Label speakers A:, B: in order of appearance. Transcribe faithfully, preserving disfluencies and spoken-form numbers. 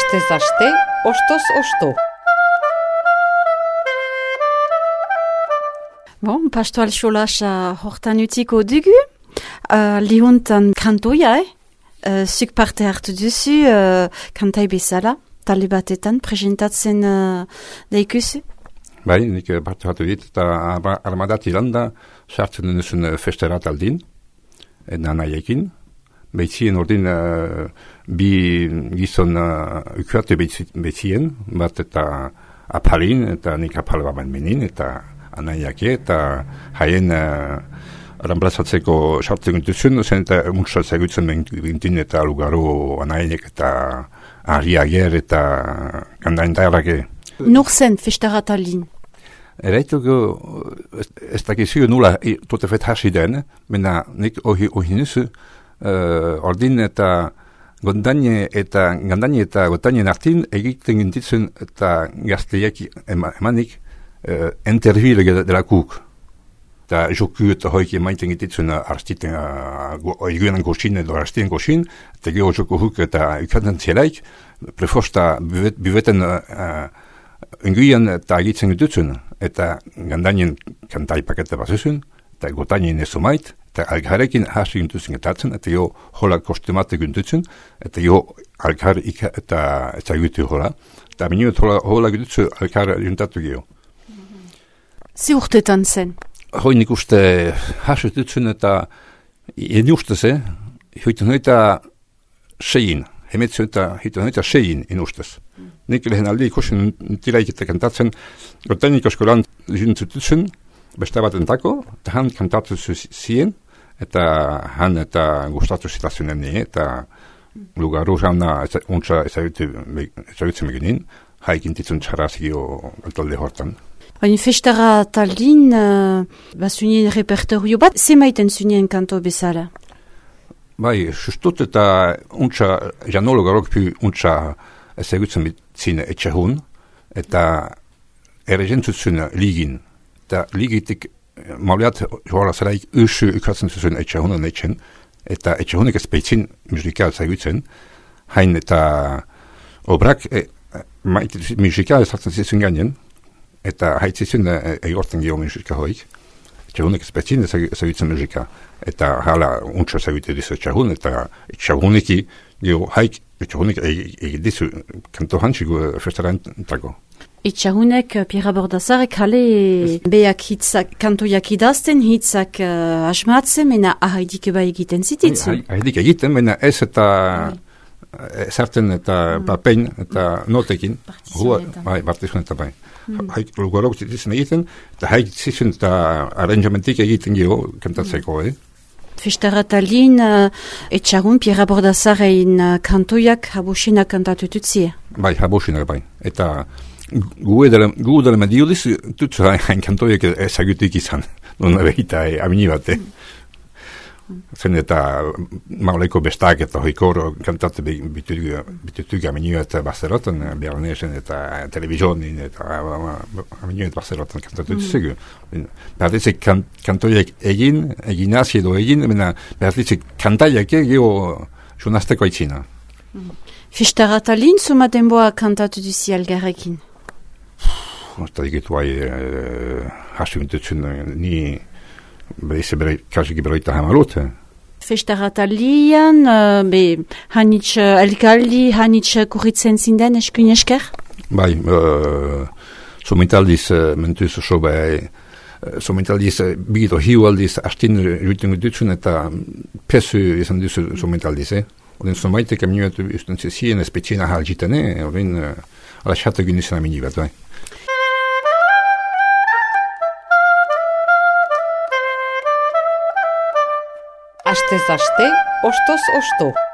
A: Astez aste, ostoz osto.
B: Bon, pastoal xolasa hortan utziko dugu. Uh, lihuntan kantoia, eh? Uh, zuk parte hartu duzu, uh, kantai bezala, talde batetan, presentatzen uh, daikuzu?
C: Bai, nik parte hartu dit, eta armadat ilanda sartzen duzun festerat aldin, edna nahiekin. Behitzien ordin uh, bi gizon uh, ukuarte behitzien, bat eta apalin, eta nik apal baban menin, eta anaiake, eta haien uh, ranplazatzeko sartzen duzun, zen eta muntzatzea gutzen bintin, eta lugaro anaiek, eta arriager, eta gandain dairake.
B: Nur zen festerat aldin?
C: Ereituko, ez dakizu nula totefet hasi den, mena nik ohi ohinuzu, Uh, ordin eta gondaine eta gandaine eta gotainen artin egiten gintitzen eta gazteiak emanik uh, intervile delakuk. Eta joku eta hoik emaiten gintitzen arstiten oiguenan goxin edo arstien goxin, eta geho joku huk eta ukaten zelaik, prefosta biveten uh, unguian eta egitzen gintitzen, eta gandainen kantai pakete bazuzun, eta gotainen ezumait, eta algarekin hasi gintuzen getatzen, eta jo hola kostumate gintuzen, eta jo algar ika eta ezagutu hola. Eta minuet hola, hola gintuzen algar juntatu geho.
B: Zi urtetan zen?
C: Hoi nik uste hasi gintuzen eta eni ustez, eh? Hoiten hoita sein, hemetzen eta hoiten hoita sein en ustez. Nik lehen aldi ikusten nitilaik eta kantatzen, gotainik oskolan juntutzen, beste bat entako, eta han kantatu zien, eta han eta gustatu zitazioen nire, eta lugaru jauna untsa ezagutzen meginin, haikin titzun txarazio altalde hortan.
B: Baina festara taldin, uh, bazunien repertorio bat, ze maiten zunien kanto bezala?
C: Bai, sustut eta untsa, janolo garokpi untsa ezagutzen bitzine etxehun, eta erregentzuzun ligin, eta ligitik mauliat joala zelaik usu ukatzen zuzun etxahunan etxen, eta etxahunek ezpeitzin musikal zaigutzen, hain eta obrak e, musikal ezartzen zizun gainen, eta haitzizun egorten geho musika hoik, etxahunek ezpeitzin zaigutzen musika, eta hala untsa zaigutu dizu etxahun, eta etxahuneki geho haik etxahunek egidizu kanto hantziko festarantzako.
B: Itxahunek, Pierre Bordazarek, hale beak hitzak, kantoiak idazten, hitzak uh, asmatzen, mena ahaidik eba egiten zititzu.
C: Ahaidik egiten, mena ez eta ezartzen eta mm. papein eta notekin. Bai, partizun eta bai. Mm. Haik lugarok zititzen egiten, eta haik zizun eta arrangamentik egiten geho kantatzeko, eh?
B: Festaratalin, uh, etxagun, Pierre Bordazarein uh, kantoiak habusinak kantatu tutzie.
C: Bai, habusinak bai. Eta gu dela mediuliz, tutsu hain kantoiak ezagutik izan, nuna behita amini bate. Zen eta mauleko bestak eta hoikoro kantate bitutugu amini bat bazerotan, Bernezen eta televizionin eta amini bat bazerotan kantatu duzegu. Berdizik kantoiak egin, egin hasi edo egin, berdizik kantaiak geho junazteko aitzina.
B: Festaratalin, zuma denboa kantatu duzi algarrekin?
C: Eta digitu hai hasi gintutzen ni bereize bere, kasiki beroita hamarote.
B: Festaratalian, uh, be, hanitz uh, elkaldi, hanitz uh, kurritzen zinden eskun esker?
C: Bai, uh, somentaldiz uh, mentuz oso bai, uh, somentaldiz uh, bigito hiu aldiz hastin ruiten gututzen eta pesu izan duzu somentaldiz, eh? Oden somaite kamioetu usten zizien espetxina haljitane, oden uh, ala xata gynizen amini bat, bai.
A: Astez aste, ostoz osto.